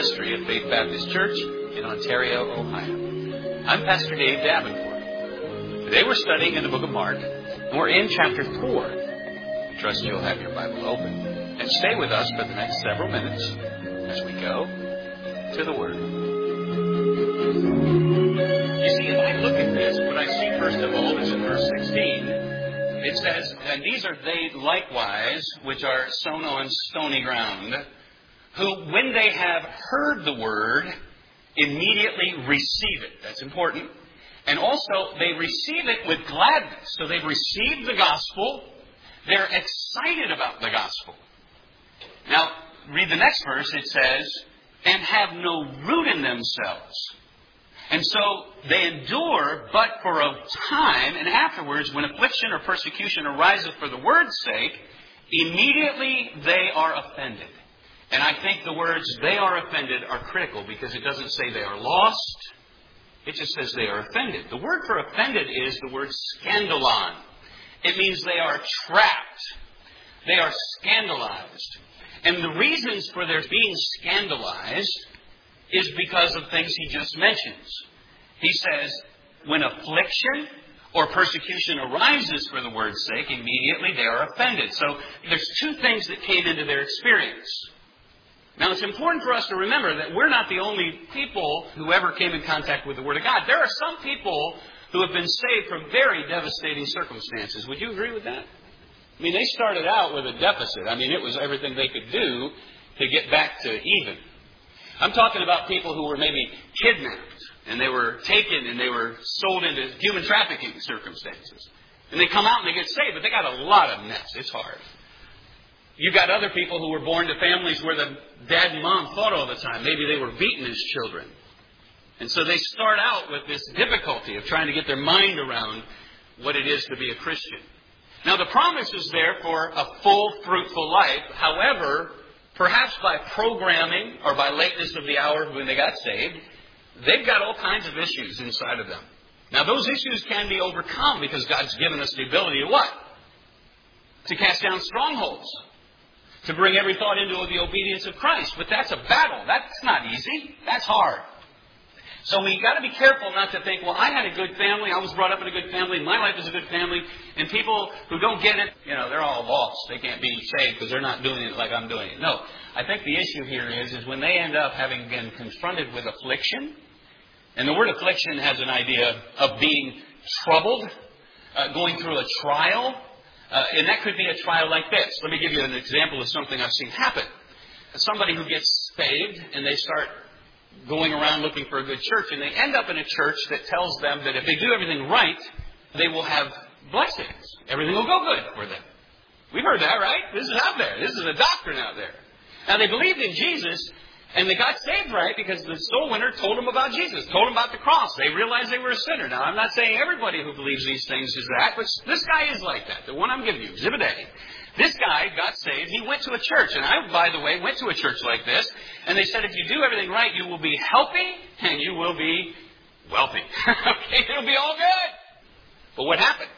ministry of Faith Baptist Church in Ontario, Ohio. I'm Pastor Dave Davenport. Today we're studying in the book of Mark, and we're in chapter 4. I trust you'll have your Bible open and stay with us for the next several minutes as we go to the Word. You see, if I look at this, what I see first of all is in verse 16. It says, "And these are they likewise which are sown on stony ground, who, when they have heard the word, immediately receive it." That's important. And also, they receive it with gladness. So they've received the gospel. They're excited about the gospel. Now, read the next verse. It says, "And have no root in themselves. And so they endure but for a time, and afterwards, when affliction or persecution arises for the word's sake, immediately they are offended." And I think the words "they are offended" are critical because it doesn't say they are lost. It just says they are offended. The word for offended is the word scandalon. It means they are trapped. They are scandalized. And the reasons for their being scandalized is because of things he just mentions. He says, when affliction or persecution arises for the word's sake, immediately they are offended. So there's two things that came into their experience. Now, it's important for us to remember that we're not the only people who ever came in contact with the Word of God. There are some people who have been saved from very devastating circumstances. Would you agree with that? I mean, they started out with a deficit. I mean, it was everything they could do to get back to even. I'm talking about people who were maybe kidnapped, and they were taken and they were sold into human trafficking circumstances. And they come out and they get saved, but they got a lot of mess. It's hard. You've got other people who were born to families where the dad and mom fought all the time. Maybe they were beaten as children. And so they start out with this difficulty of trying to get their mind around what it is to be a Christian. Now, the promise is there for a full, fruitful life. However, perhaps by programming or by lateness of the hour when they got saved, they've got all kinds of issues inside of them. Now, those issues can be overcome because God's given us the ability to what? To cast down strongholds. To bring every thought into the obedience of Christ. But that's a battle. That's not easy. That's hard. So we've got to be careful not to think, well, I had a good family. I was brought up in a good family. My life is a good family. And people who don't get it, they're all lost. They can't be saved because they're not doing it like I'm doing it. No. I think the issue here is when they end up having been confronted with affliction. And the word affliction has an idea of being troubled, going through a trial. And that could be a trial like this. Let me give you an example of something I've seen happen. Somebody who gets saved and they start going around looking for a good church, and they end up in a church that tells them that if they do everything right, they will have blessings. Everything will go good for them. We've heard that, right? This is out there. This is a doctrine out there. Now, they believed in Jesus, and they got saved right because the soul winner told them about Jesus, told them about the cross. They realized they were a sinner. Now, I'm not saying everybody who believes these things is that, but this guy is like that. The one I'm giving you, Exhibit A. This guy got saved. He went to a church. And I, by the way, went to a church like this. And they said, if you do everything right, you will be healthy and you will be wealthy. Okay, it'll be all good. But what happened?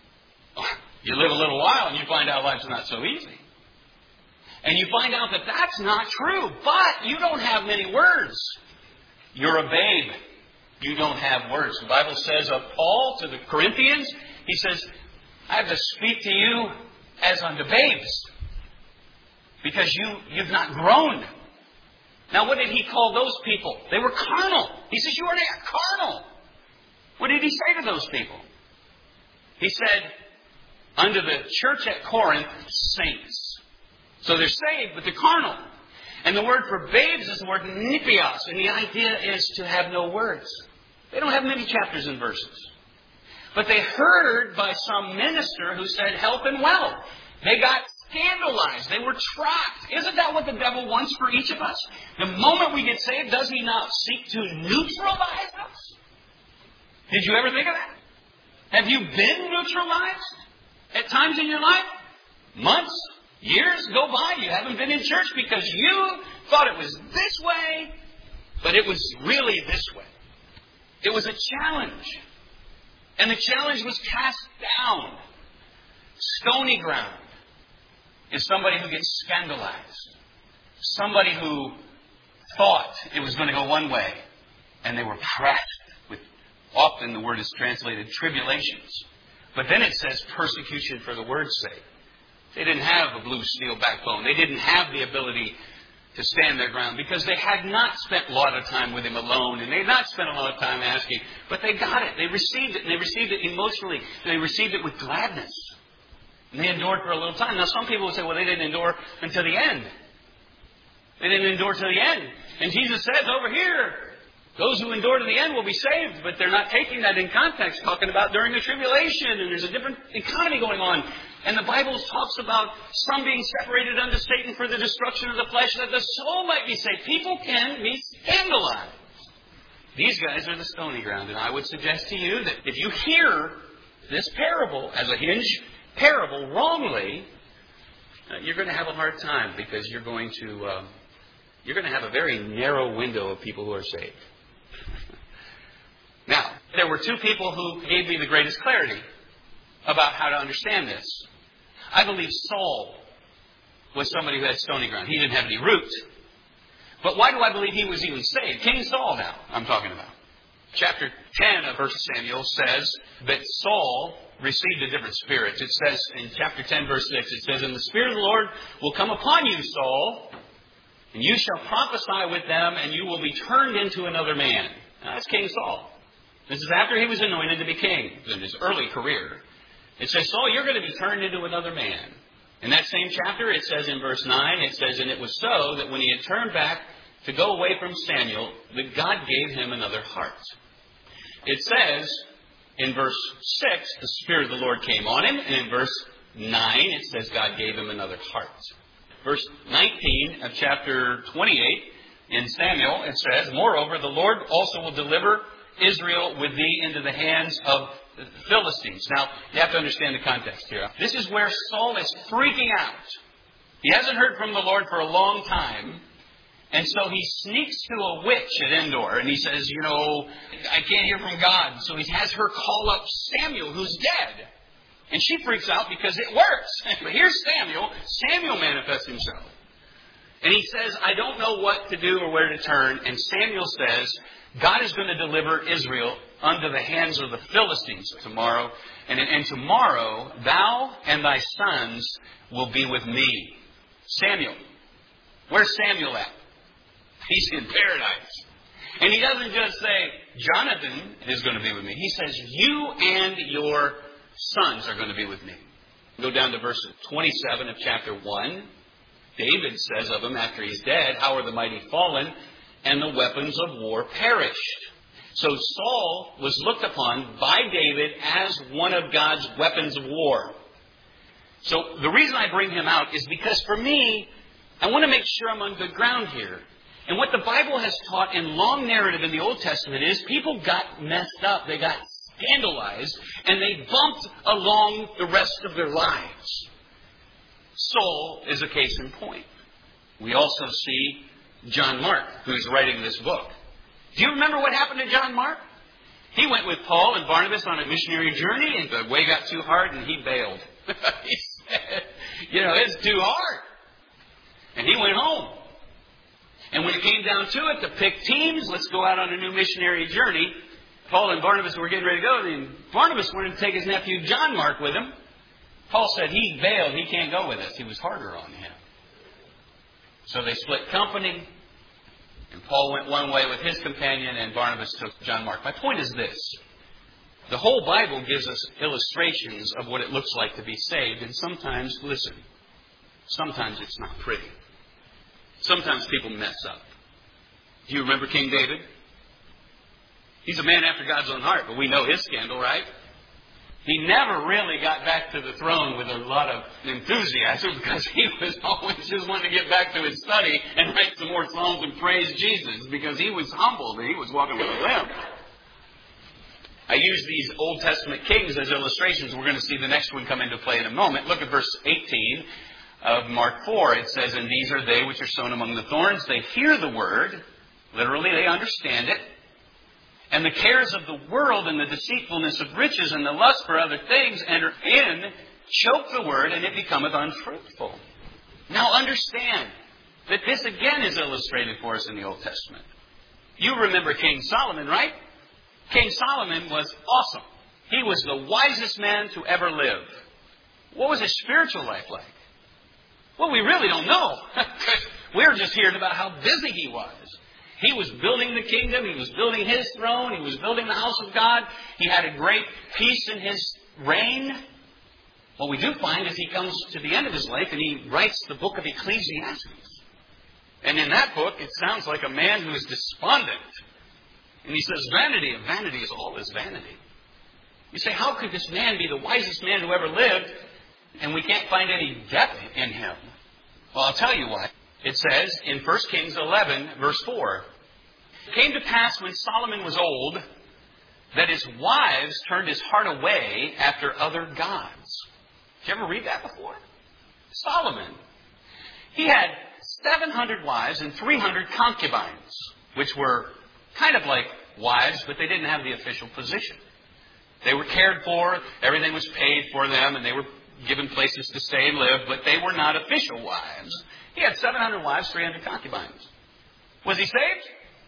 You live a little while and you find out life's not so easy. And you find out that that's not true. But you don't have many words. You're a babe. You don't have words. The Bible says of Paul to the Corinthians, he says, I have to speak to you as unto babes. Because you've not grown. Now what did he call those people? They were carnal. He says, you are carnal. What did he say to those people? He said, unto the church at Corinth, saints. So they're saved, but they're carnal. And the word for babes is the word nipios. And the idea is to have no words. They don't have many chapters and verses. But they heard by some minister who said health and wealth. They got scandalized. They were trapped. Isn't that what the devil wants for each of us? The moment we get saved, does he not seek to neutralize us? Did you ever think of that? Have you been neutralized at times in your life? Months, years go by. You haven't been in church because you thought it was this way, but it was really this way. It was a challenge. And the challenge was cast down. Stony ground is somebody who gets scandalized. Somebody who thought it was going to go one way. And they were pressed with, often the word is translated, tribulations. But then it says persecution for the word's sake. They didn't have a blue steel backbone. They didn't have the ability to stand their ground because they had not spent a lot of time with Him alone, and they had not spent a lot of time asking. But they got it. They received it, and they received it emotionally. They received it with gladness. And they endured for a little time. Now, some people would say, well, they didn't endure until the end. They didn't endure till the end. And Jesus says over here, those who endure to the end will be saved. But they're not taking that in context, talking about during the tribulation, and there's a different economy going on. And the Bible talks about some being separated unto Satan for the destruction of the flesh, that the soul might be saved. People can be scandalized. These guys are the stony ground. And I would suggest to you that if you hear this parable as a hinge parable wrongly, you're going to have a hard time because you're going to have a very narrow window of people who are saved. Now, there were two people who gave me the greatest clarity about how to understand this. I believe Saul was somebody who had stony ground. He didn't have any root. But why do I believe he was even saved? King Saul now, I'm talking about. Chapter 10 of 1 Samuel says that Saul received a different spirit. It says in chapter 10, verse 6, it says, "And the Spirit of the Lord will come upon you, Saul, and you shall prophesy with them, and you will be turned into another man." Now, that's King Saul. This is after he was anointed to be king in his early career. It says, Saul, you're going to be turned into another man. In that same chapter, it says in verse 9, it says, "And it was so that when he had turned back to go away from Samuel, that God gave him another heart." It says in verse 6, the Spirit of the Lord came on him. And in verse 9, it says God gave him another heart. Verse 19 of chapter 28 in Samuel, it says, "Moreover, the Lord also will deliver Israel with thee into the hands of the Philistines." Now, you have to understand the context here. This is where Saul is freaking out. He hasn't heard from the Lord for a long time. And so he sneaks to a witch at Endor. And he says, I can't hear from God. So he has her call up Samuel, who's dead. And she freaks out because it works. But here's Samuel. Samuel manifests himself. And he says, I don't know what to do or where to turn. And Samuel says, God is going to deliver Israel unto the hands of the Philistines tomorrow. And tomorrow, thou and thy sons will be with me. Samuel. Where's Samuel at? He's in paradise. And he doesn't just say, Jonathan is going to be with me. He says, you and your sons are going to be with me. Go down to verse 27 of chapter 1. David says of him after he's dead, "How are the mighty fallen, and the weapons of war perished." So Saul was looked upon by David as one of God's weapons of war. So the reason I bring him out is because for me, I want to make sure I'm on good ground here. And what the Bible has taught in long narrative in the Old Testament is people got messed up. They got scandalized. And they bumped along the rest of their lives. Saul is a case in point. We also see John Mark, who's writing this book. Do you remember what happened to John Mark? He went with Paul and Barnabas on a missionary journey, and the way got too hard, and he bailed. He said, it's too hard. And he went home. And when it came down to it, to pick teams, let's go out on a new missionary journey. Paul and Barnabas were getting ready to go, and Barnabas wanted to take his nephew John Mark with him. Paul said he bailed. He can't go with us. He was harder on him. So they split company. And Paul went one way with his companion, and Barnabas took John Mark. My point is this. The whole Bible gives us illustrations of what it looks like to be saved. And sometimes, listen, sometimes it's not pretty. Sometimes people mess up. Do you remember King David? He's a man after God's own heart, but we know his scandal, right? He never really got back to the throne with a lot of enthusiasm because he was always just wanting to get back to his study and write some more psalms and praise Jesus because he was humbled and he was walking with a limp. I use these Old Testament kings as illustrations. We're going to see the next one come into play in a moment. Look at verse 18 of Mark 4. It says, "And these are they which are sown among the thorns. They hear the word." Literally, they understand it. "And the cares of the world and the deceitfulness of riches and the lust for other things enter in, choke the word, and it becometh unfruitful." Now understand, that this again is illustrated for us in the Old Testament. You remember King Solomon, right? King Solomon was awesome. He was the wisest man to ever live. What was his spiritual life like? Well, we really don't know. We're just hearing about how busy he was. He was building the kingdom. He was building his throne. He was building the house of God. He had a great peace in his reign. What we do find is he comes to the end of his life and he writes the book of Ecclesiastes. And in that book, it sounds like a man who is despondent. And he says, vanity of vanity is all is vanity. You say, how could this man be the wisest man who ever lived, and we can't find any depth in him? Well, I'll tell you why. It says in 1 Kings 11, verse 4, it came to pass when Solomon was old that his wives turned his heart away after other gods. Did you ever read that before? Solomon. He had 700 wives and 300 concubines, which were kind of like wives, but they didn't have the official position. They were cared for, everything was paid for them, and they were given places to stay and live, but they were not official wives. He had 700 wives, 300 concubines. Was he saved?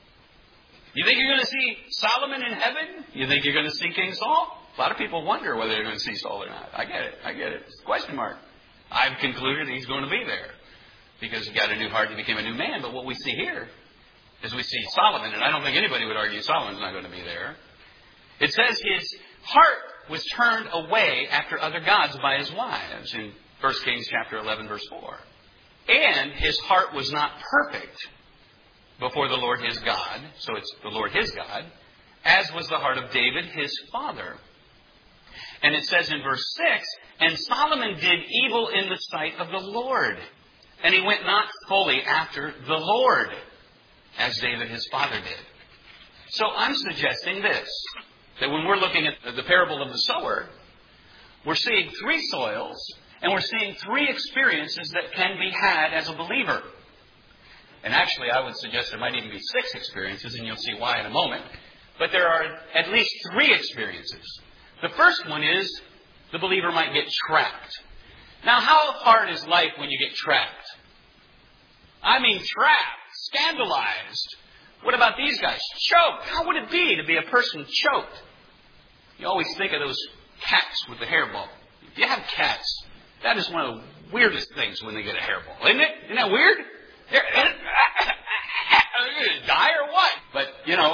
You think you're going to see Solomon in heaven? You think you're going to see King Saul? A lot of people wonder whether they're going to see Saul or not. I get it. It's a question mark. I've concluded he's going to be there because he got a new heart and became a new man. But what we see here is we see Solomon, and I don't think anybody would argue Solomon's not going to be there. It says his heart was turned away after other gods by his wives in 1 Kings chapter 11, verse 4. And his heart was not perfect before the Lord his God. So it's the Lord his God, as was the heart of David his father. And it says in verse 6, and Solomon did evil in the sight of the Lord, and he went not fully after the Lord, as David his father did. So I'm suggesting this, that when we're looking at the parable of the sower, we're seeing three soils, and we're seeing three experiences that can be had as a believer. And actually, I would suggest there might even be 6 experiences, and you'll see why in a moment. But there are at least 3 experiences. The first one is the believer might get trapped. Now, how hard is life when you get trapped? I mean, trapped, scandalized. What about these guys? Choked. How would it be to be a person choked? You always think of those cats with the hairball. If you have cats, that is one of the weirdest things when they get a hairball, isn't it? Isn't that weird? They're going to die or what? But,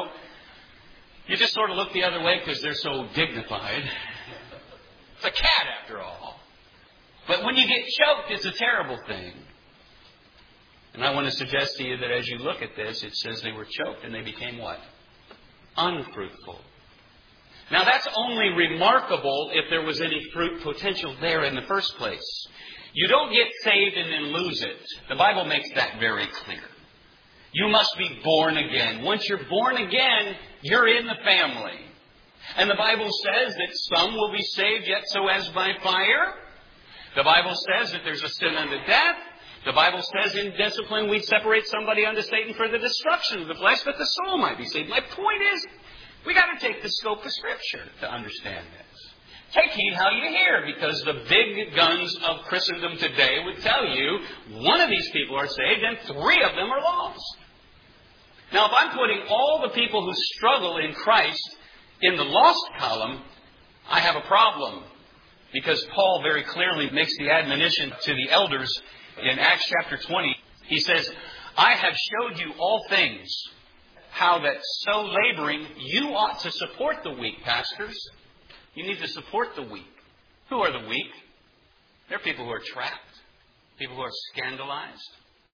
you just sort of look the other way because they're so dignified. It's a cat, after all. But when you get choked, it's a terrible thing. And I want to suggest to you that as you look at this, it says they were choked and they became what? Unfruitful. Now, that's only remarkable if there was any fruit potential there in the first place. You don't get saved and then lose it. The Bible makes that very clear. You must be born again. Once you're born again, you're in the family. And the Bible says that some will be saved yet so as by fire. The Bible says that there's a sin unto death. The Bible says in discipline we separate somebody unto Satan for the destruction of the flesh, that the soul might be saved. My point is, we got to take the scope of Scripture to understand this. Take heed how you hear, because the big guns of Christendom today would tell you one of these people are saved and 3 of them are lost. Now, if I'm putting all the people who struggle in Christ in the lost column, I have a problem. Because Paul very clearly makes the admonition to the elders in Acts chapter 20. He says, I have showed you all things, how that so laboring you ought to support the weak, pastors. You need to support the weak. Who are the weak? They're people who are trapped, people who are scandalized.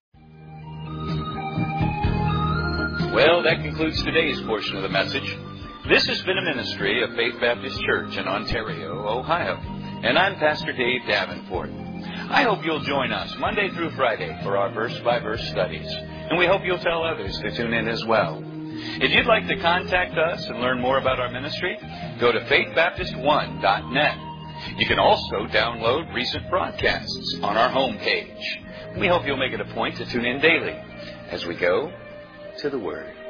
Well, that concludes today's portion of the message. This has been a ministry of Faith Baptist Church in Ontario, Ohio. And I'm Pastor Dave Davenport. I hope you'll join us Monday through Friday for our verse-by-verse studies. And we hope you'll tell others to tune in as well. If you'd like to contact us and learn more about our ministry, go to faithbaptist1.net. You can also download recent broadcasts on our homepage. We hope you'll make it a point to tune in daily as we go to the Word.